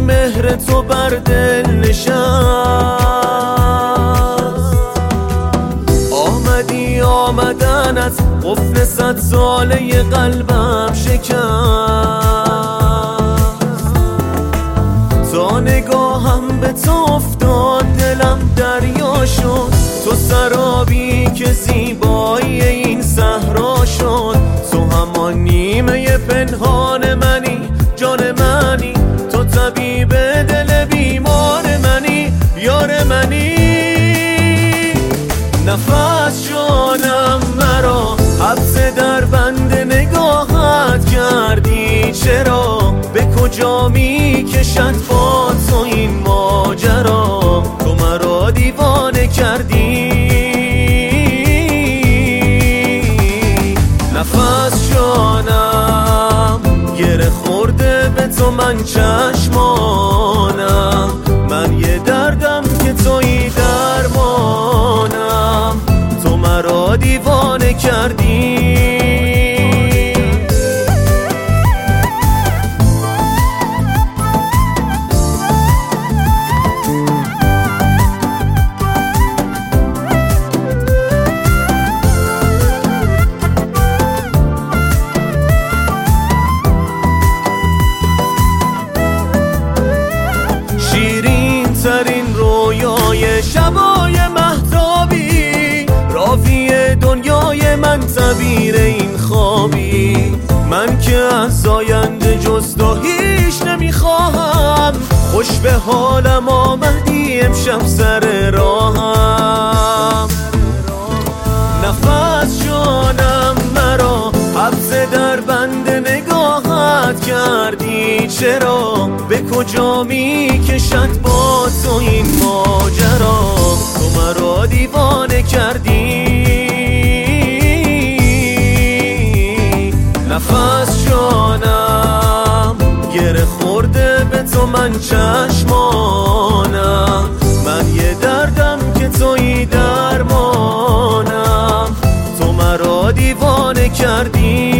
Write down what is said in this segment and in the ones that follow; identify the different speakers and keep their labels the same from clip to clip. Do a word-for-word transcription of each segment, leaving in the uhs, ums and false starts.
Speaker 1: مهر تو بر دل نشست. آمدی آمدنت قفل صد ساله قلبم شکست. تا نگاهم به تو افتاد دلم دریا شد. تو سرابی که زیبایی این صحرا شد. تو همان نیمه پنهان منی، جان منی. تو طبیب دل بیمار منی، یار منی. نفس جانم مرا حبس در بند نگاهت کردی. چرا به کجا می کشد با تو این ماجرا؟ تو مرا دیوانه کردی. نفس جانم گره خورده به تو، من چشمانم. من یه دردم که تویی درمانم. تو مرا دیوانه کردی. ترین رویای شبای مهتابی، راوی دنیای من تعبیر این خوابی. من که از آینده جز تو هیچ نمیخواهم. خوش به حالم آمدی امشب سر راهم. نفس جانم مرا حبس در بند نگاهت کردی. چرا به کجا می کشد با تو این ماجرا؟ تو مرا دیوانه کردی. نفس جانم گره خورده به تو، من چشمانم. من یه دردم که تویی درمانم. تو مرا دیوانه کردی.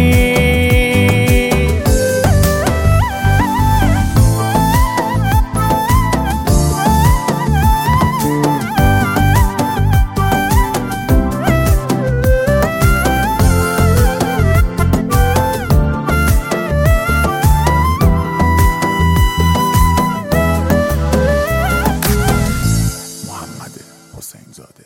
Speaker 2: حسین زاده